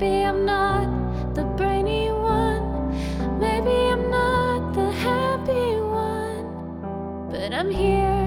Maybe I'm not the brainy one, maybe I'm not the happy one, but I'm here.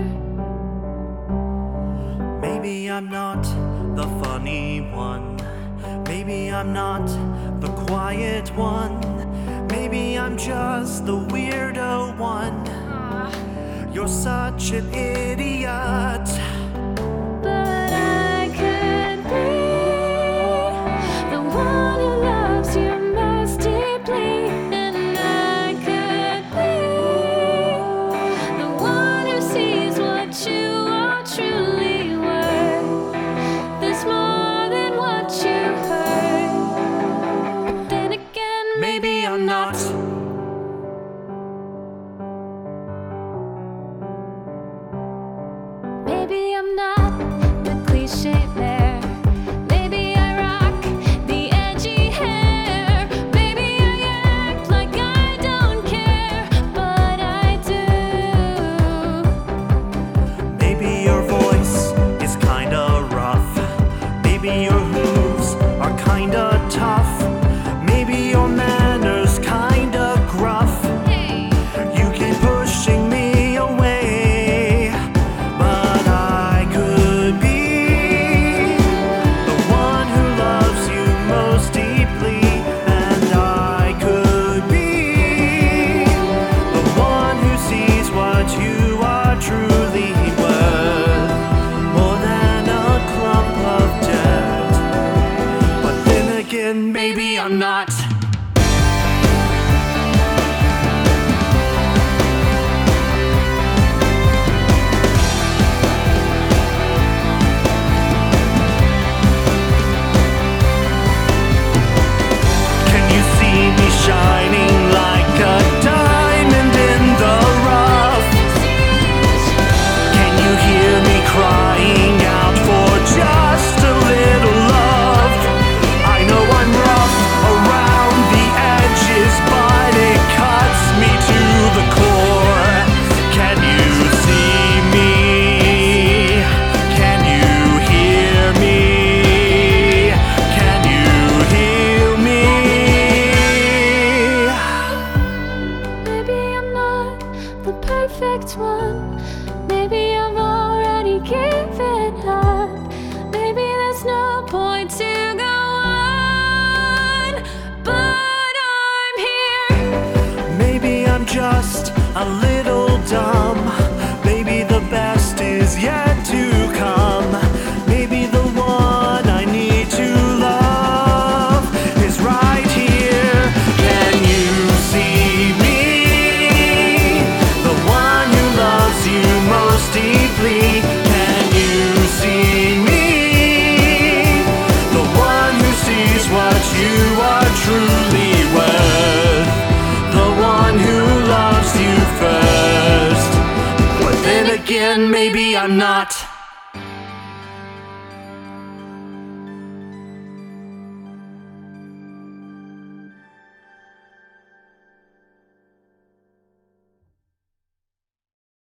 Maybe I'm not the funny one, maybe I'm not the quiet one, maybe I'm just the weirdo one. You're such an idiot. But I could be the one who loves you most deeply, and I could be the one who sees what you are truly worth. There's more than what you heard. But then again, Maybe I'm not. Maybe I'm not the cliché there. Maybe I rock the edgy hair. Maybe I act like I don't care, but I do. Maybe your voice is kinda rough, maybe your moves are kinda tough, maybe your manners kinda gruff. Hey. You keep pushing me away, but I could be the one who loves you most deeply, and I could be the one who sees what you are truly worth, more than a clump of dirt. But then again, maybe I'm not. Shining like a diamond in the rough. Can you hear me crying out for just a little love? I know I'm rough around the edges, but it cuts me to the core. Can you see me? Can you hear me? Can you heal me? The perfect one. Maybe I've already given up. Maybe there's no point to go on, but I'm here. Maybe I'm just a little dumb. Maybe the best is yet to come. Maybe the one I need to love is right here. Can you see me? Most deeply, can you see me? The one who sees what you are truly worth, the one who loves you first. But then again, maybe I'm not.